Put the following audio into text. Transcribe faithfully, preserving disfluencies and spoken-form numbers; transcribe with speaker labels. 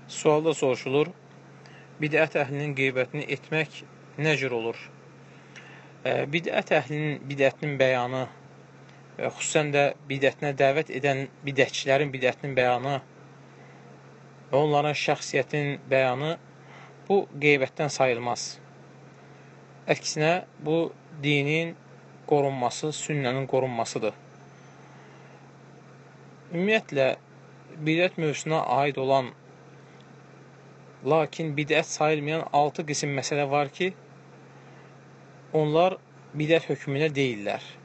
Speaker 1: Sualda soruşulur, bidət əhlinin qeybətini etmək nə cür olur? Bidət əhlinin bidətinin bəyanı və xüsusən də bidətinə dəvət edən bidətçilərin bidətinin bəyanı və onların şəxsiyyətinin bəyanı bu qeybətdən sayılmaz. Əksinə, bu dinin qorunması, sünnənin qorunmasıdır. Ümumiyyətlə, bidət mövzusuna aid olan, lakin bidət sayılmayan altı qism məsələ var ki, onlar bidət hökmündə deyirlər.